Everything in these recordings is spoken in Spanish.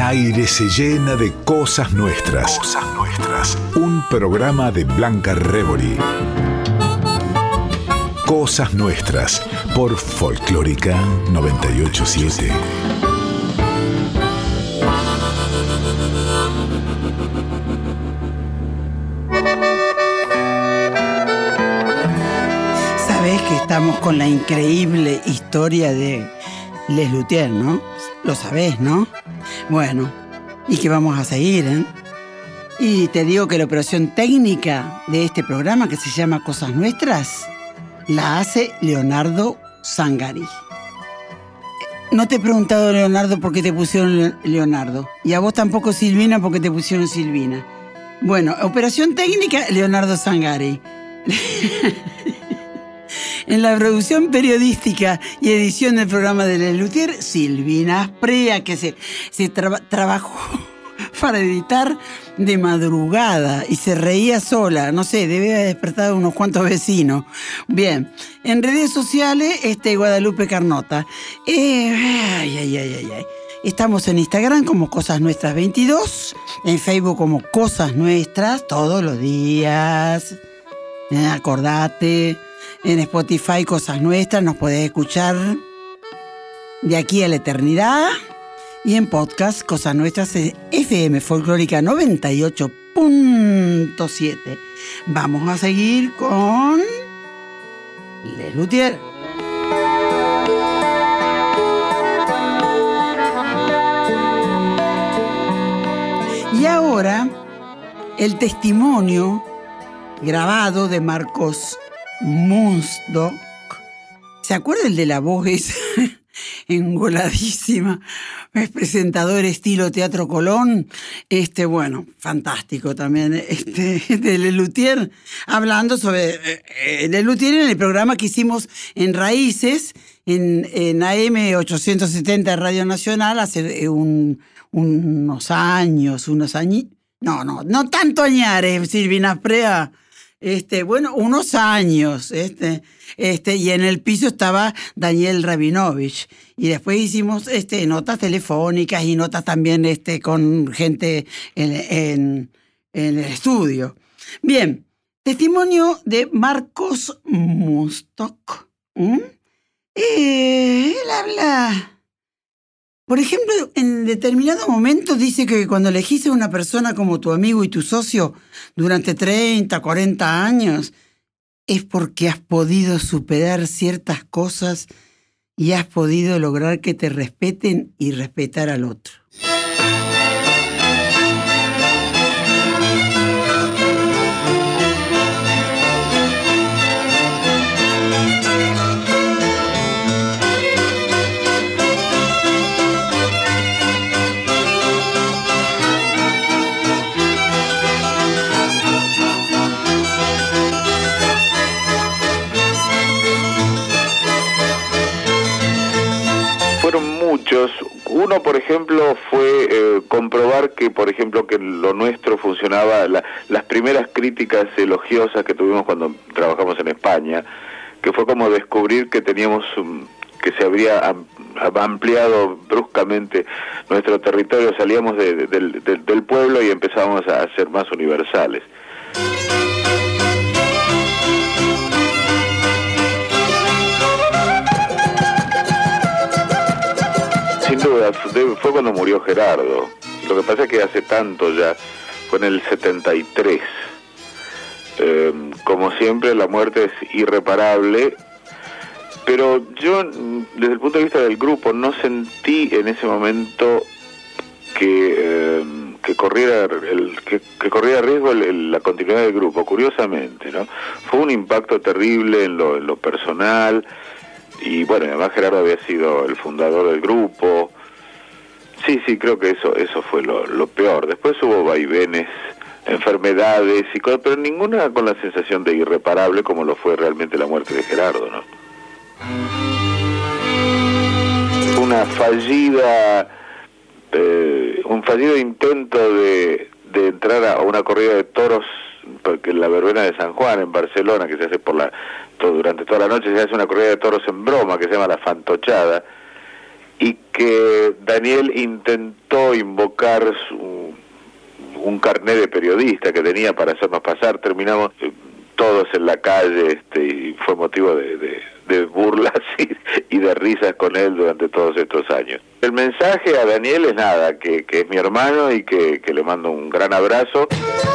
aire se llena de cosas nuestras. Cosas nuestras. Un programa de Blanca Rebori. Cosas nuestras por Folclórica 987. Sabés que estamos con la increíble historia de Les Luthiers, ¿no? Lo sabés, ¿no? Bueno, y que vamos a seguir, ¿eh? Y te digo que la operación técnica de este programa, que se llama Cosas Nuestras, la hace Leonardo Zangari. No te he preguntado, Leonardo, por qué te pusieron Leonardo. Y a vos tampoco, Silvina, por qué te pusieron Silvina. Bueno, operación técnica, Leonardo Zangari. En la producción periodística y edición del programa de Les Luthiers, Silvina Asprea, que se trabajó para editar de madrugada y se reía sola. No sé, debe haber despertado unos cuantos vecinos. Bien, en redes sociales, Guadalupe Carnota. Estamos en Instagram como Cosas Nuestras 22, en Facebook como Cosas Nuestras, todos los días. Acordate. En Spotify, Cosas Nuestras, nos podés escuchar de aquí a la eternidad. Y en podcast, Cosas Nuestras, FM Folclórica 98.7. Vamos a seguir con Les Luthiers. Y ahora, el testimonio grabado de Marcos Munstock. ¿Se acuerda el de la voz esa engoladísima? Es presentador estilo Teatro Colón. Bueno, fantástico también. De Les Luthiers, hablando sobre Les Luthiers en el programa que hicimos en Raíces, en AM 870 Radio Nacional, hace unos años. No tanto añares, Silvina Asprea. Unos años, y en el piso estaba Daniel Rabinovich, y después hicimos, notas telefónicas y notas también, con gente en el estudio. Bien, testimonio de Marcos Munstock. Él habla... Por ejemplo, en determinado momento dice que cuando elegís a una persona como tu amigo y tu socio durante 30, 40 años, es porque has podido superar ciertas cosas y has podido lograr que te respeten y respetar al otro. Uno, por ejemplo, fue comprobar que, por ejemplo, que lo nuestro funcionaba, las primeras críticas elogiosas que tuvimos cuando trabajamos en España, que fue como descubrir que teníamos, que se habría ampliado bruscamente nuestro territorio, salíamos del pueblo y empezábamos a ser más universales. Sin duda, fue cuando murió Gerardo. Lo que pasa es que hace tanto ya, fue en el 73. Como siempre, la muerte es irreparable, pero yo, desde el punto de vista del grupo, no sentí en ese momento que corriera riesgo la continuidad del grupo, curiosamente, ¿no? Fue un impacto terrible en lo personal. Y bueno, además Gerardo había sido el fundador del grupo. Sí, creo que eso fue lo peor. Después hubo vaivenes, enfermedades, pero ninguna con la sensación de irreparable como lo fue realmente la muerte de Gerardo, ¿no? Un fallido intento de entrar a una corrida de toros, porque en la verbena de San Juan, en Barcelona, que se hace durante toda la noche, se hace una corrida de toros en broma, que se llama La Fantochada, y que Daniel intentó invocar un carnet de periodista que tenía para hacernos pasar. Terminamos todos en la calle, y fue motivo de burlas y de risas con él durante todos estos años. El mensaje a Daniel es nada, que es mi hermano y que le mando un gran abrazo.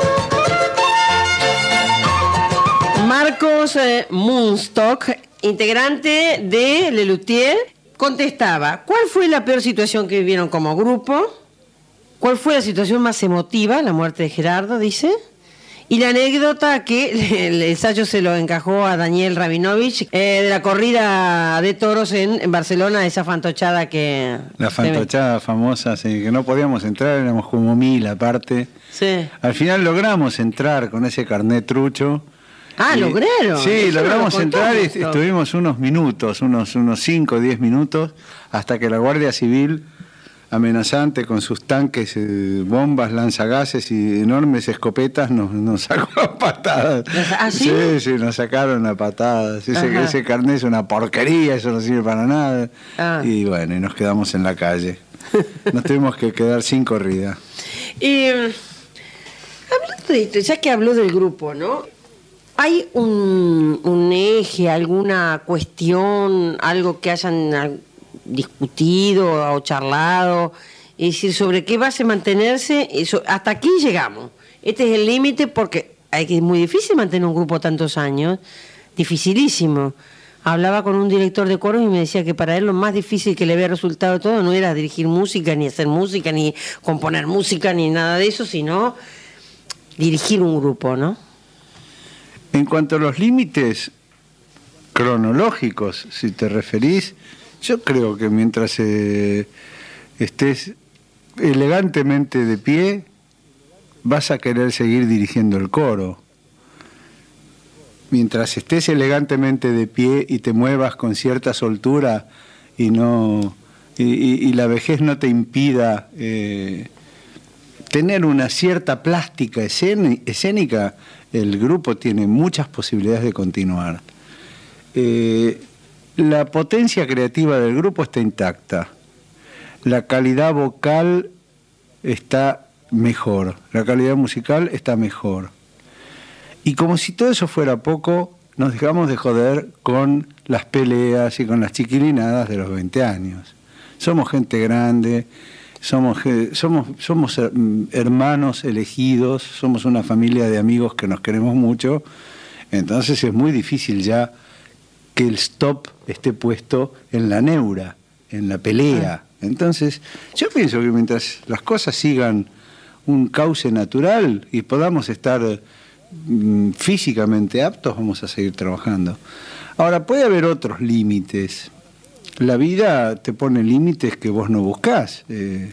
Marcos Munstock, integrante de Lelutier, contestaba: ¿cuál fue la peor situación que vivieron como grupo? ¿Cuál fue la situación más emotiva? La muerte de Gerardo, dice. Y la anécdota que el ensayo se lo encajó a Daniel Rabinovich de la corrida de toros en Barcelona, esa fantochada que... La fantochada famosa, sí, que no podíamos entrar, éramos como 1000 aparte. Sí. Al final logramos entrar con ese carnet trucho. Ah, ¿lograron? Sí, eso logramos no lo entrar y contamos. estuvimos unos minutos, unos 5 o 10 minutos, hasta que la Guardia Civil, amenazante con sus tanques, bombas, lanzagases y enormes escopetas, nos sacó a patadas. ¿Ah, sí? Sí, nos sacaron a patadas. Ese carnet es una porquería, eso no sirve para nada. Ah. Y bueno, y nos quedamos en la calle. Nos tuvimos que quedar sin corrida. Hablando de esto, ya que habló del grupo, ¿no? ¿Hay un eje, alguna cuestión, algo que hayan discutido o charlado? Es decir, ¿sobre qué base mantenerse? Eso, hasta aquí llegamos. Este es el límite porque es muy difícil mantener un grupo tantos años. Dificilísimo. Hablaba con un director de coros y me decía que para él lo más difícil que le había resultado todo no era dirigir música, ni hacer música, ni componer música, ni nada de eso, sino dirigir un grupo, ¿no? En cuanto a los límites cronológicos, si te referís, yo creo que mientras estés elegantemente de pie, vas a querer seguir dirigiendo el coro. Mientras estés elegantemente de pie y te muevas con cierta soltura y la vejez no te impida tener una cierta plástica escénica, el grupo tiene muchas posibilidades de continuar. La potencia creativa del grupo está intacta. La calidad vocal está mejor. La calidad musical está mejor. Y como si todo eso fuera poco, nos dejamos de joder con las peleas y con las chiquilinadas de los 20 años. Somos gente grande, somos hermanos elegidos, somos una familia de amigos que nos queremos mucho, entonces es muy difícil ya que el stop esté puesto en la neura, en la pelea. Entonces, yo pienso que mientras las cosas sigan un cauce natural y podamos estar físicamente aptos, vamos a seguir trabajando. Ahora, puede haber otros límites. La vida te pone límites que vos no buscás.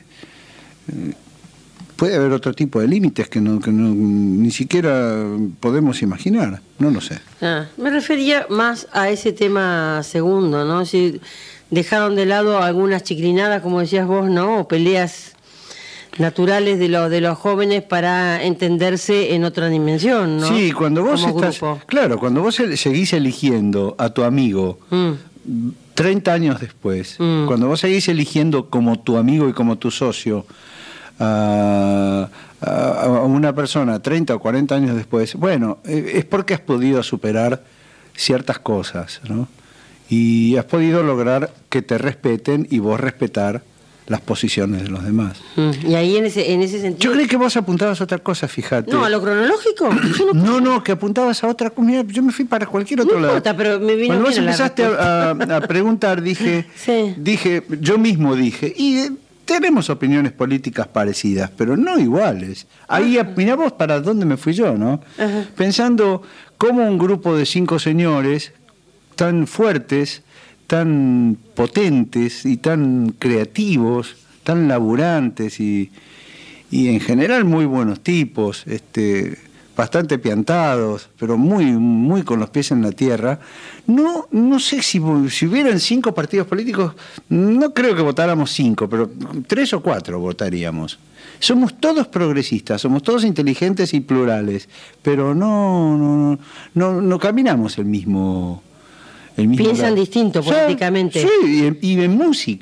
Puede haber otro tipo de límites que ni siquiera podemos imaginar. No lo sé. Me refería más a ese tema segundo, ¿no? Si dejaron de lado algunas chiquilinadas, como decías vos, ¿no? O peleas naturales de los jóvenes para entenderse en otra dimensión, ¿no? Sí, cuando vos como estás... grupo. Claro, cuando vos seguís eligiendo a tu amigo 30 años después, cuando vos seguís eligiendo como tu amigo y como tu socio a una persona 30 o 40 años después, bueno, es porque has podido superar ciertas cosas, ¿no? Y has podido lograr que te respeten y vos respetar las posiciones de los demás. Y ahí en ese sentido... Yo creí que vos apuntabas a otra cosa, fíjate. No, a lo cronológico. No, que apuntabas a otra cosa. Mira, yo me fui para cualquier otro lado. No importa, pero me vino Cuando vos bien la empezaste a preguntar, dije, yo mismo dije, y tenemos opiniones políticas parecidas, pero no iguales. Ahí, mirá vos para dónde me fui yo, ¿no? Ajá. Pensando cómo un grupo de 5 señores tan fuertes, tan potentes y tan creativos, tan laburantes y en general muy buenos tipos, bastante piantados, pero muy con los pies en la tierra. No sé si hubieran 5 partidos políticos, no creo que votáramos 5, pero 3 o 4 votaríamos. Somos todos progresistas, somos todos inteligentes y plurales, pero no caminamos el mismo piensan distinto políticamente. Sí, y en música.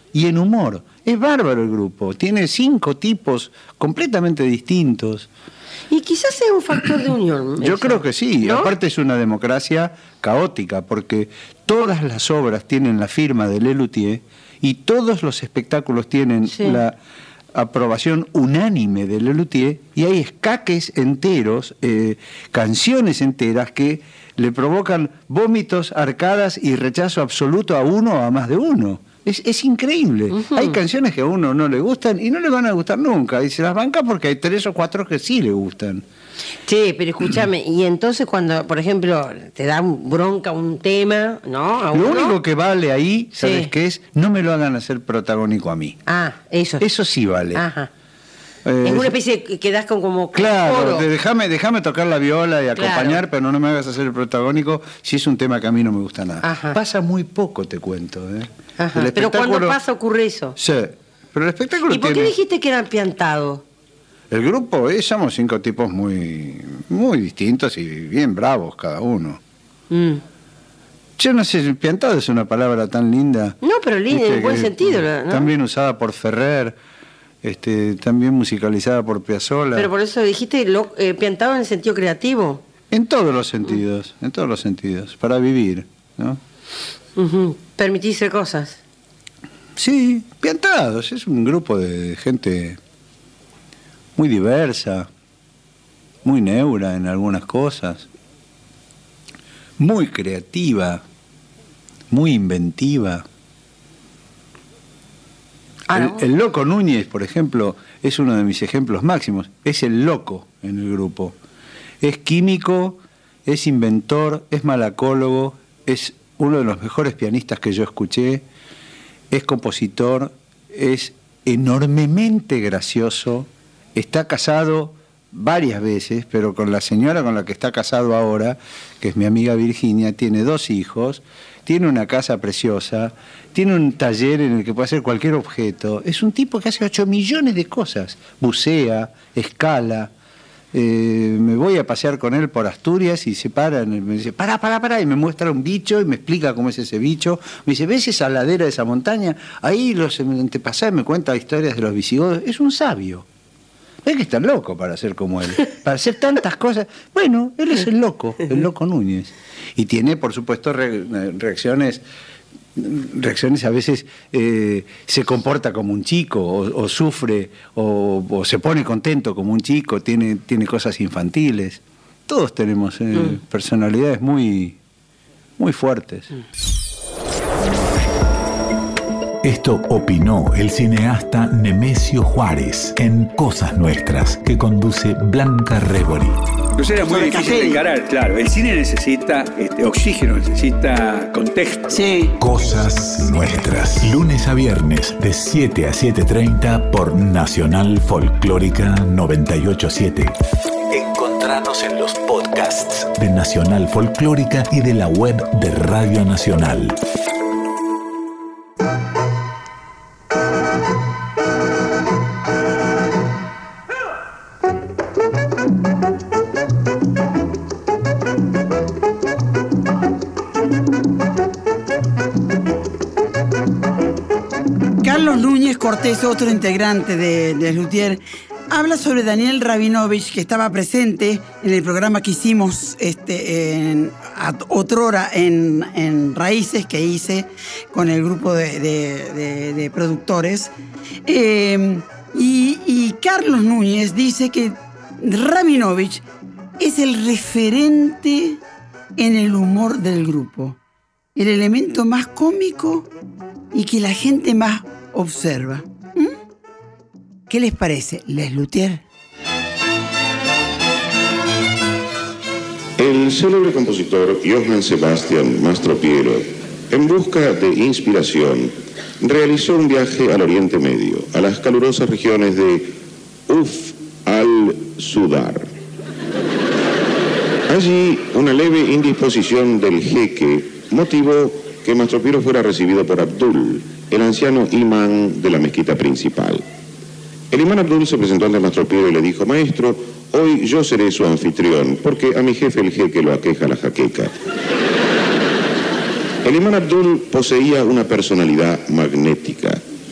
y en humor. Es bárbaro el grupo, tiene 5 tipos completamente distintos. Y quizás sea un factor de unión. Yo creo que sí, ¿no? Aparte es una democracia caótica, porque todas las obras tienen la firma de Lelutier y todos los espectáculos tienen la aprobación unánime de Lelutier, y hay escaques enteros, canciones enteras que le provocan vómitos, arcadas y rechazo absoluto a uno o a más de uno. Es increíble. Hay canciones que a uno no le gustan y no le van a gustar nunca, y se las banca porque hay 3 o 4 que sí le gustan. Sí, pero escúchame, y entonces cuando, por ejemplo, te da bronca un tema, ¿no? Lo único que vale ahí, ¿sabes qué es? No me lo hagan hacer protagónico a mí. Ah, eso. Eso sí vale. Ajá. Es una especie de que das como claro, déjame tocar la viola y acompañar, pero no me hagas hacer el protagónico si es un tema que a mí no me gusta nada. Ajá. Pasa muy poco, te cuento. Ajá. Pero cuando pasa ocurre eso. Sí, pero el espectáculo. ¿Y por qué dijiste que eran piantados? El grupo, somos 5 tipos muy, muy distintos y bien bravos cada uno. Yo no sé, piantado es una palabra tan linda. No, pero linda en buen sentido, ¿no? También usada por Ferrer. También musicalizada por Piazzolla. Pero por eso dijiste piantado en el sentido creativo. En todos los sentidos, para vivir, ¿no? Permitirse cosas. Sí, piantados, es un grupo de gente muy diversa, muy neura en algunas cosas, muy creativa, muy inventiva. El Loco Núñez, por ejemplo, es uno de mis ejemplos máximos. Es el loco en el grupo. Es químico, es inventor, es malacólogo, es uno de los mejores pianistas que yo escuché, es compositor, es enormemente gracioso, está casado varias veces, pero con la señora con la que está casado ahora, que es mi amiga Virginia, tiene 2 hijos, tiene una casa preciosa, tiene un taller en el que puede hacer cualquier objeto. Es un tipo que hace 8 millones de cosas. Bucea, escala. Me voy a pasear con él por Asturias y se para, me dice, para, y me muestra un bicho y me explica cómo es ese bicho. Me dice, ¿ves esa ladera de esa montaña? Ahí los antepasados me cuentan historias de los visigodos. Es un sabio. Es que está loco para ser como él, para hacer tantas cosas. Bueno, él es el loco Núñez. Y tiene, por supuesto, reacciones a veces se comporta como un chico, o sufre, o se pone contento como un chico, tiene cosas infantiles. Todos tenemos personalidades muy, muy fuertes. Esto opinó el cineasta Nemesio Juárez en Cosas Nuestras, que conduce Blanca Rebori. Entonces era muy difícil de encarar, claro. El cine necesita oxígeno, necesita contexto. Sí. Cosas Nuestras. Lunes a viernes de 7 a 7:30 por Nacional Folclórica 98.7. Encontranos en los podcasts de Nacional Folclórica y de la web de Radio Nacional. Carlos Núñez Cortés, otro integrante de Lelutier, habla sobre Daniel Rabinovich, que estaba presente en el programa que hicimos otrora en Raíces, que hice con el grupo de productores. Y Carlos Núñez dice que Rabinovich es el referente en el humor del grupo, el elemento más cómico y que la gente más observa. ¿Qué les parece, Lelutier? El célebre compositor Johann Sebastian Mastropiero, en busca de inspiración, realizó un viaje al Oriente Medio, a las calurosas regiones de Uf al-Sudar. Allí, una leve indisposición del jeque motivó que Mastropiero fuera recibido por Abdul, el anciano imán de la mezquita principal. El imán Abdul se presentó ante Mastropiero y le dijo: maestro, hoy yo seré su anfitrión, porque a mi jefe el jeque lo aqueja la jaqueca. El imán Abdul poseía una personalidad magnética.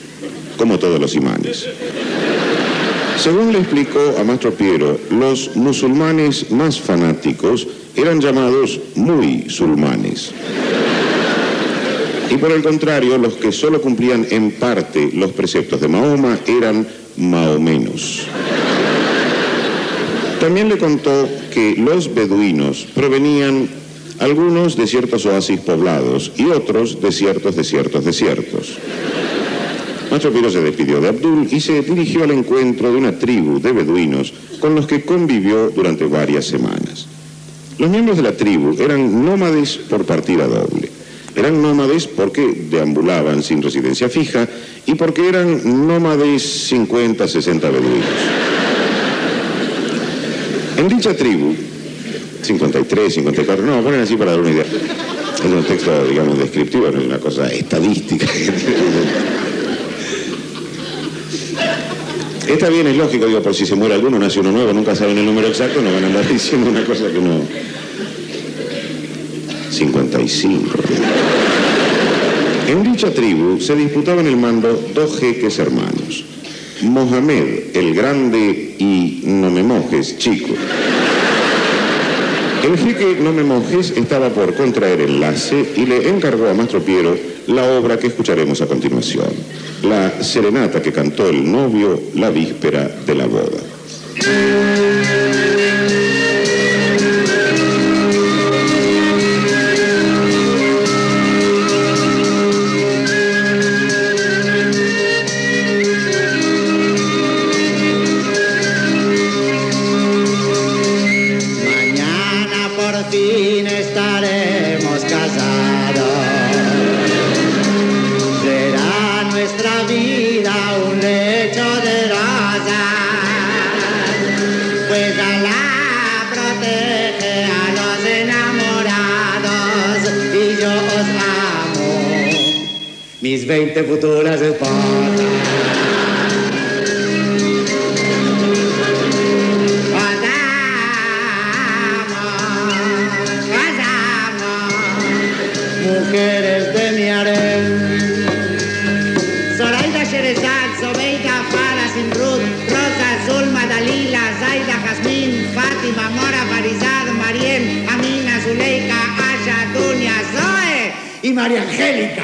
como todos los imanes. Según le explicó a Mastro Piero, los musulmanes más fanáticos eran llamados muy sulmanes. Y por el contrario, los que solo cumplían en parte los preceptos de Mahoma eran mahomenos. También le contó que los beduinos provenían algunos de ciertos oasis poblados y otros de ciertos desiertos. Mastro Piero se despidió de Abdul y se dirigió al encuentro de una tribu de beduinos con los que convivió durante varias semanas. Los miembros de la tribu eran nómades por partida doble. Eran nómades porque deambulaban sin residencia fija y porque eran nómades 50, 60 beduinos. En dicha tribu, 53, 54, no, ponen así para dar una idea. Es un texto, digamos, descriptivo, no es una cosa estadística. Está bien, es lógico, digo, por si se muere alguno, nace uno nuevo, nunca saben el número exacto, no van a andar diciendo una cosa que no... 55. En dicha tribu se disputaban el mando dos jeques hermanos, Mohamed el Grande y No Me Mojes Chico. El jeque No Me Mojes estaba por contraer el lace y le encargó a Mastro Piero la obra que escucharemos a continuación, la serenata que cantó el novio la víspera de la boda. Mis 20 futuras esposas. Mujeres de mi harem. Zoraida, Sherezad, Zobeida, Farah, Simrud, Rosa, Zulma, Dalila, Zaida, Jazmín, Fátima, Mora, Farizad, Mariem, Amina, Zuleika, Asha, Dunia, Zoe y María Angélica.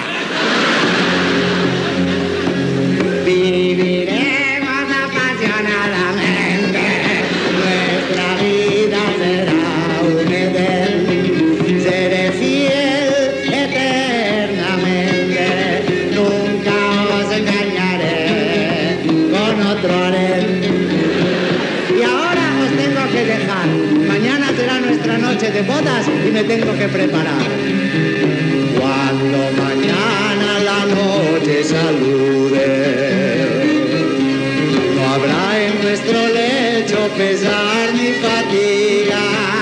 Viviremos apasionadamente, nuestra vida será un edén, seré fiel eternamente, nunca os engañaré con otro harén. Y ahora os tengo que dejar, mañana será nuestra noche de bodas y me tengo que preparar. Cuando mañana la noche salude, no habrá en nuestro lecho pesar ni fatiga.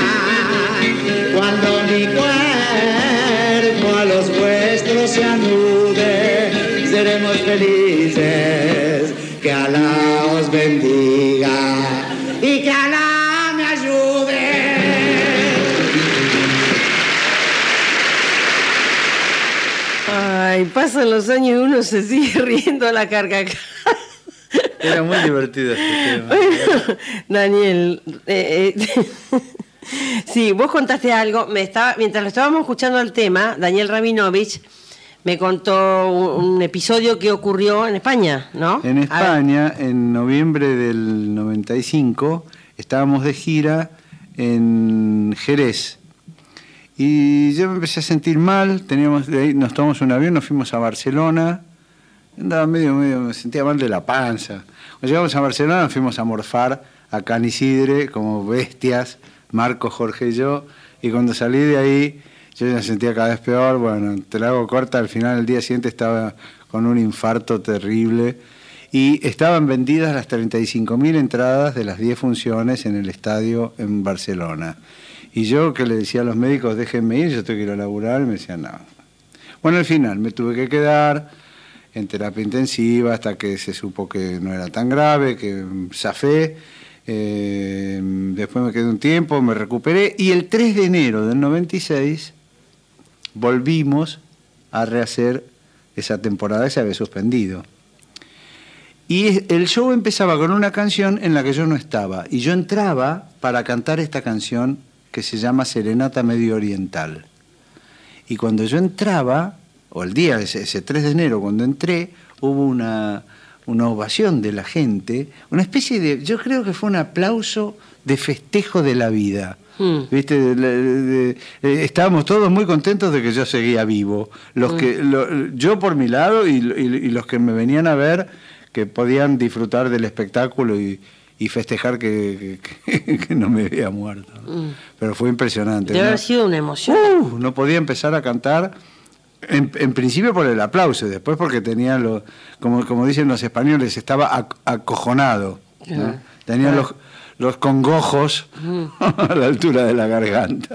Cuando mi cuerpo a los vuestros se anude, seremos felices, que Alá os bendiga y que Alá me ayude. Ay, pasan los años y uno se sigue riendo a la carcajada. Era muy divertido este tema. Bueno, Daniel, sí, vos contaste algo. Mientras lo estábamos escuchando el tema, Daniel Rabinovich me contó un episodio que ocurrió en España, ¿no? En España, en noviembre del 95, estábamos de gira en Jerez. Y yo me empecé a sentir mal, nos tomamos un avión, nos fuimos a Barcelona, andaba medio, me sentía mal de la panza. Cuando llegamos a Barcelona nos fuimos a morfar a Can Isidre como bestias, Marco, Jorge y yo, y cuando salí de ahí yo me sentía cada vez peor. Bueno, te la hago corta, al final el día siguiente estaba con un infarto terrible y estaban vendidas las 35.000 entradas de las 10 funciones en el estadio en Barcelona. Y yo que le decía a los médicos, déjenme ir, yo tengo que ir a laburar, y me decían, no. Bueno, al final me tuve que quedar en terapia intensiva hasta que se supo que no era tan grave, que zafé. Después me quedé un tiempo, me recuperé, y el 3 de enero del 96 volvimos a rehacer esa temporada que se había suspendido. Y el show empezaba con una canción en la que yo no estaba. Y yo entraba para cantar esta canción que se llama Serenata Medio Oriental. Y cuando yo entraba, o el día, ese 3 de enero, cuando entré, hubo una ovación de la gente, una especie de, yo creo que fue un aplauso de festejo de la vida. ¿Viste? Estábamos todos muy contentos de que yo seguía vivo. Yo por mi lado y los que me venían a ver, que podían disfrutar del espectáculo y festejar que no me había muerto. Pero fue impresionante. Debe haber sido una emoción. No podía empezar a cantar, en principio por el aplauso, después porque tenía, como dicen los españoles, estaba acojonado, ¿no? Tenía los congojos a la altura de la garganta.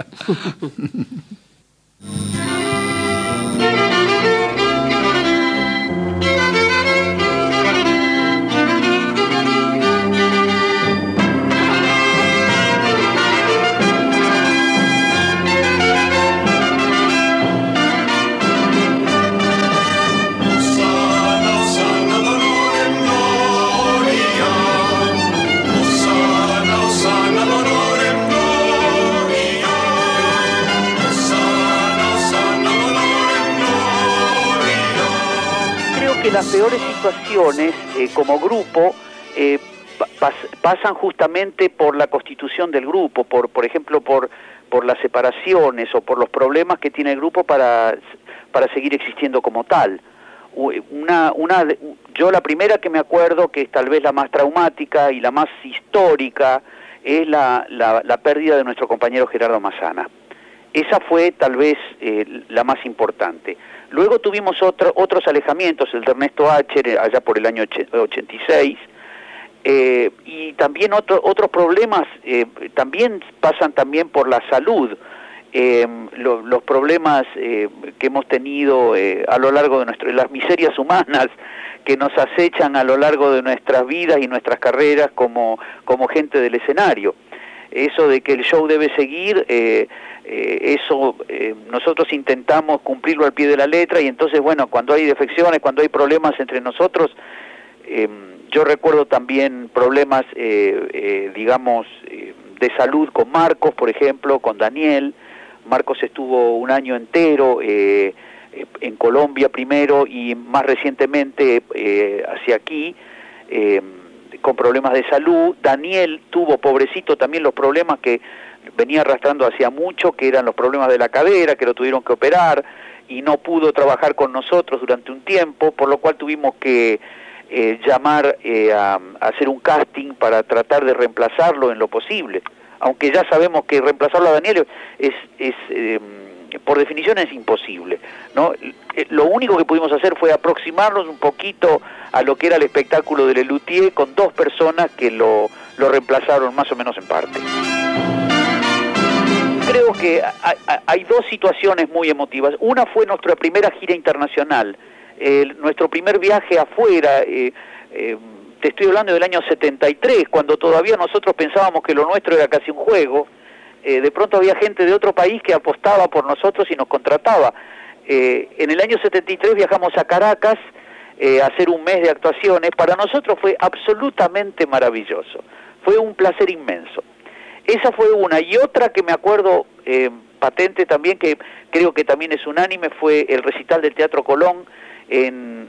Las peores situaciones como grupo pasan justamente por la constitución del grupo, por ejemplo por las separaciones o por los problemas que tiene el grupo para seguir existiendo como tal. Yo la primera que me acuerdo, que es tal vez la más traumática y la más histórica, es la pérdida de nuestro compañero Gerardo Massana. Esa fue tal vez la más importante. Luego tuvimos otros alejamientos, el de Ernesto Acher allá por el año 86, y también otros problemas también pasan también por la salud. Los problemas que hemos tenido a lo largo de las miserias humanas que nos acechan a lo largo de nuestras vidas y nuestras carreras como gente del escenario. Eso de que el show debe seguir, nosotros intentamos cumplirlo al pie de la letra, y entonces, bueno, cuando hay defecciones, cuando hay problemas entre nosotros, yo recuerdo también problemas, digamos, de salud con Marcos, por ejemplo, con Daniel. Marcos estuvo un año entero en Colombia primero y más recientemente hacia aquí, con problemas de salud. Daniel tuvo, pobrecito, también los problemas que venía arrastrando hacía mucho, que eran los problemas de la cadera, que lo tuvieron que operar, y no pudo trabajar con nosotros durante un tiempo, por lo cual tuvimos que llamar a hacer un casting para tratar de reemplazarlo en lo posible, aunque ya sabemos que reemplazarlo a Daniel es por definición es imposible, ¿no? Lo único que pudimos hacer fue aproximarnos un poquito a lo que era el espectáculo de Lelutier, con dos personas que lo reemplazaron más o menos en parte. Creo que hay dos situaciones muy emotivas. Una fue nuestra primera gira internacional, nuestro primer viaje afuera. Te estoy hablando del año 73, cuando todavía nosotros pensábamos que lo nuestro era casi un juego. De pronto había gente de otro país que apostaba por nosotros y nos contrataba. En el año 73 viajamos a Caracas a hacer un mes de actuaciones. Para nosotros fue absolutamente maravilloso, fue un placer inmenso. Esa fue una. Y otra que me acuerdo patente también, que creo que también es unánime, fue el recital del Teatro Colón en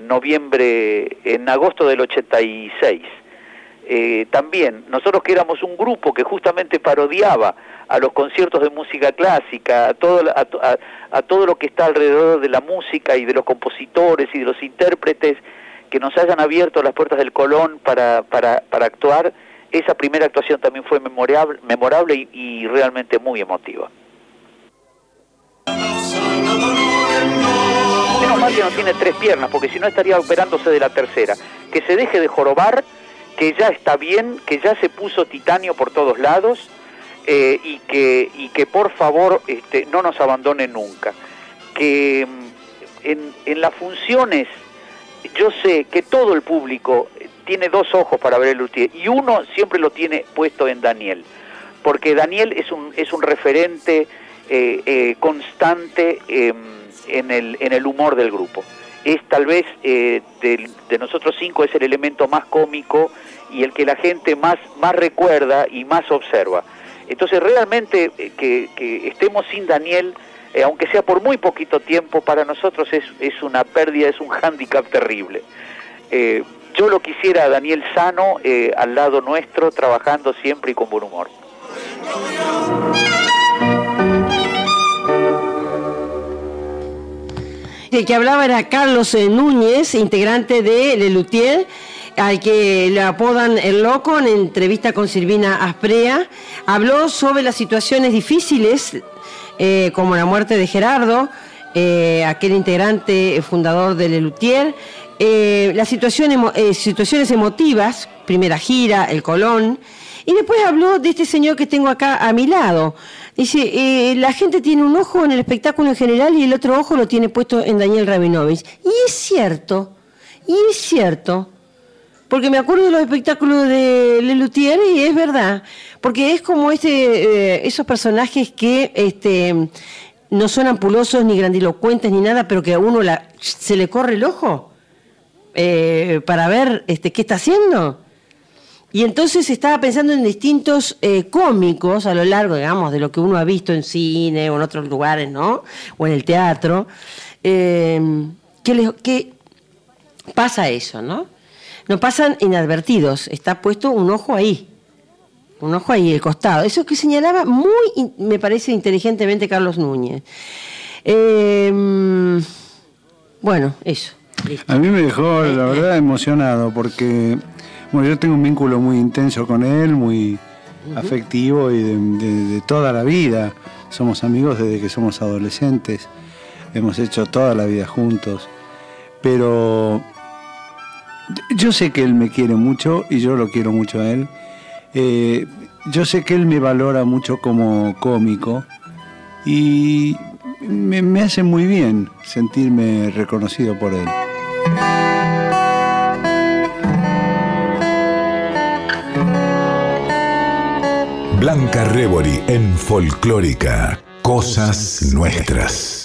agosto del 86. También, nosotros que éramos un grupo que justamente parodiaba a los conciertos de música clásica, a todo lo que está alrededor de la música y de los compositores y de los intérpretes, que nos hayan abierto las puertas del Colón para actuar. Esa primera actuación también fue memorable y realmente muy emotiva. Menos mal que no tiene tres piernas, porque si no estaría operándose de la tercera. Que se deje de jorobar, que ya está bien, que ya se puso titanio por todos lados, y que por favor no nos abandone nunca. Que en las funciones, yo sé que todo el público tiene dos ojos para ver el Lelutier, y uno siempre lo tiene puesto en Daniel, porque Daniel es un referente constante en el humor del grupo. es tal vez de nosotros 5 es el elemento más cómico y el que la gente más recuerda y más observa. Entonces realmente que estemos sin Daniel, aunque sea por muy poquito tiempo, para nosotros es una pérdida, es un hándicap terrible. Yo lo quisiera a Daniel sano, al lado nuestro, trabajando siempre y con buen humor. El que hablaba era Carlos Núñez, integrante de Lelutier, al que le apodan El Loco. En entrevista con Silvina Asprea, habló sobre las situaciones difíciles, como la muerte de Gerardo, aquel integrante fundador de Lelutier, las situaciones emotivas, primera gira, el Colón, y después habló de este señor que tengo acá a mi lado. Dice, la gente tiene un ojo en el espectáculo en general y el otro ojo lo tiene puesto en Daniel Rabinovich. Y es cierto, porque me acuerdo de los espectáculos de Lelutier y es verdad, porque es como esos personajes que no son ampulosos ni grandilocuentes ni nada, pero que a uno se le corre el ojo para ver qué está haciendo. Y entonces estaba pensando en distintos cómicos a lo largo, digamos, de lo que uno ha visto en cine o en otros lugares, ¿no? O en el teatro, que pasa eso, ¿no? No pasan inadvertidos, está puesto un ojo ahí, el costado. Eso que señalaba me parece inteligentemente Carlos Núñez. Bueno, eso. Listo. A mí me dejó, la verdad, emocionado, porque yo tengo un vínculo muy intenso con él, muy afectivo y de toda la vida. Somos amigos desde que somos adolescentes, hemos hecho toda la vida juntos, pero yo sé que él me quiere mucho y yo lo quiero mucho a él. Yo sé que él me valora mucho como cómico y me hace muy bien sentirme reconocido por él. Blanca Rebori en Folclórica, Cosas Nuestras.